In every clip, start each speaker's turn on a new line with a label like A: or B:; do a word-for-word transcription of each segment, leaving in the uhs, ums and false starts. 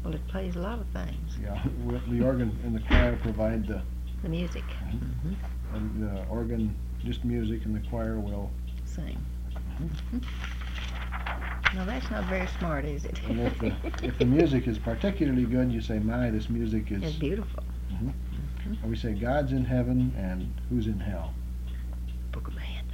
A: Well, it plays a lot of things.
B: Yeah, with the organ and the choir provide the,
A: The music.
B: Mhm.
A: Mm-hmm.
B: and the organ, just music, and the choir will.
A: Sing. Mm-hmm. No, that's not very smart, is it?
B: And if the, if the music is particularly good, you say, my, this music is.
A: It's beautiful.
B: Mhm.
A: Mm-hmm.
B: And we say, God's in heaven, and who's in hell?
A: Book of Man.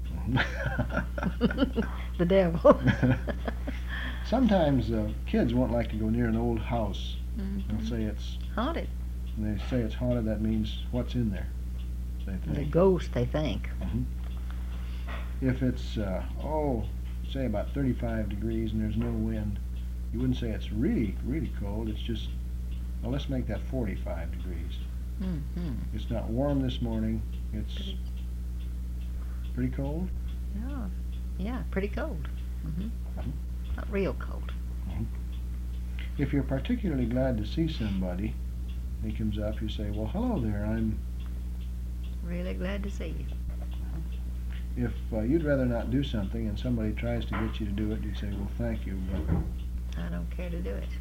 B: Mhm.
A: The devil.
B: Sometimes uh, kids won't like to go near an old house.
A: Mm-hmm.
B: They'll say it's,
A: Haunted.
B: when they say it's haunted, that means what's in there, they
A: The
B: think.
A: ghost, they think.
B: Mhm. If it's, uh, oh, say about thirty-five degrees and there's no wind, you wouldn't say it's really, really cold. It's just, well, let's make that forty-five degrees.
A: Mm-hmm.
B: It's not warm this morning. It's
A: Pretty-
B: pretty cold.
A: Yeah, yeah, pretty cold. Mm-hmm.
B: Mhm.
A: Not real cold.
B: If you're particularly glad to see somebody, he comes up, you say, well, hello there, I'm.
A: Really glad to see you.
B: If uh, you'd rather not do something and somebody tries to get you to do it, you say, well, thank you, but
A: I don't care to do it.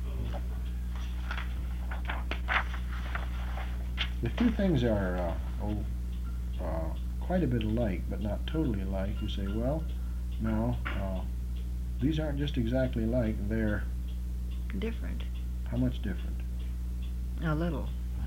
B: if two things are uh, oh, uh, quite a bit alike, but not totally alike, you say, well, no, uh, these aren't just exactly alike, they're
A: Different.
B: how much different?
A: A little.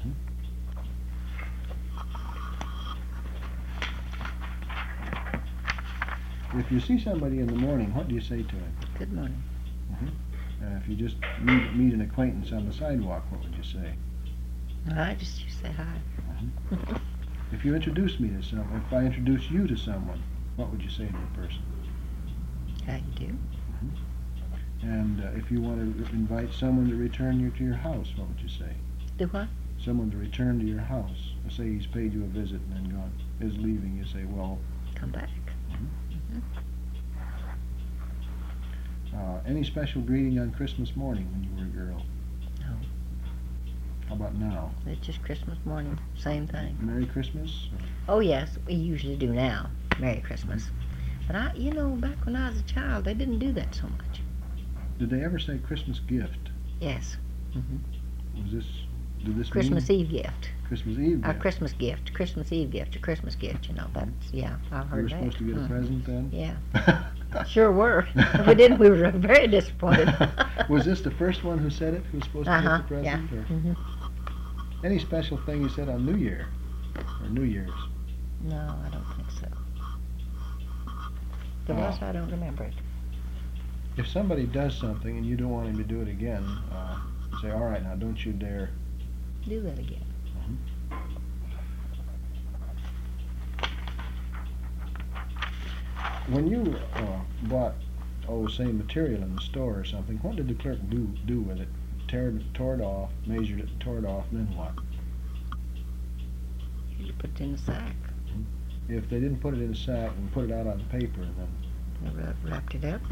B: If you see somebody in the morning, what do you say to him?
A: Good morning.
B: Uh, if you just meet, meet an acquaintance on the sidewalk, what would you say?
A: I just you say hi.
B: If you introduce me to someone, if I introduce you to someone, what would you say to the person?
A: How you do?
B: And uh, if you want to invite someone to return you to your house, what would you say?
A: Do what?
B: Someone to return to your house. Say he's paid you a visit and then gone, is leaving. You say, well,
A: Come back.
B: uh, any special greeting on Christmas morning when you were a girl?
A: No.
B: How about now?
A: It's just Christmas morning. Same thing.
B: Merry Christmas?
A: Oh yes, we usually do now. Merry Christmas. But I, you know, back when I was a child, they didn't do that so much.
B: Did they ever say Christmas gift?
A: Yes. Mm-hmm.
B: Was this, did this
A: Christmas
B: mean
A: Eve gift.
B: Christmas Eve
A: Our
B: gift?
A: Christmas gift. Christmas Eve gift. A Christmas gift. You know. That's yeah. I've
B: You
A: heard
B: were
A: that.
B: supposed to get a
A: Mm.
B: present then?
A: Yeah. Sure were. If we didn't, we were very disappointed.
B: Was this the first one who said it, who was supposed to
A: Uh-huh.
B: get the
A: Yeah.
B: present? Or
A: Mm-hmm.
B: any special thing you said on New Year? Or New Year's?
A: No, I don't think so. The rest, I don't remember it.
B: If somebody does something and you don't want him to do it again, uh, you say, all right, now don't you dare.
A: Do that again.
B: When you uh, bought, oh, say, material in the store or something, what did the clerk do do with it? Tear it, tore it off, measured it, tore it off, and then what?
A: You put it in a sack.
B: If they didn't put it in a sack and put it out on paper, then
A: You wrap- wrapped it up.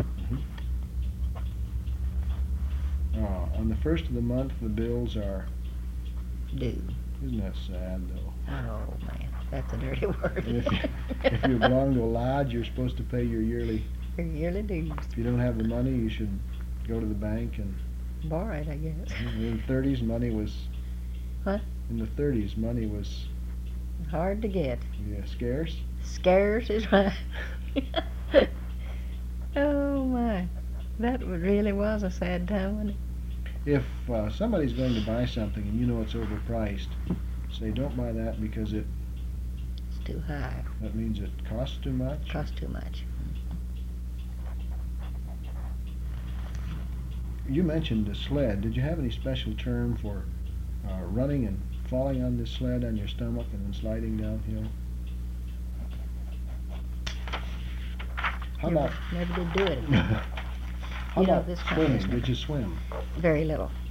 B: uh, on the first of the month the bills are.
A: Do.
B: Isn't that sad though?
A: Oh man, that's a dirty word.
B: If you, if you belong to a lodge, you're supposed to pay your yearly.
A: Your yearly dues.
B: If you don't have the money, you should go to the bank and.
A: Borrow it, I guess.
B: In the thirties, money was.
A: What?
B: In the thirties, money was
A: Hard to get.
B: yeah, scarce.
A: Scarce is right. Oh my, that wa- really was a sad time, wasn't it?
B: If uh, somebody's going to buy something and you know it's overpriced, say don't buy that because it.
A: It's too high.
B: That means it costs too much.
A: Costs too much.
B: You mentioned a sled. Did you have any special term for uh, running and falling on this sled on your stomach and then sliding downhill? How
A: never,
B: about
A: never did do it.
B: how
A: You know,
B: about
A: this kind of
B: swimming?
A: business.
B: Did you swim?
A: Very little.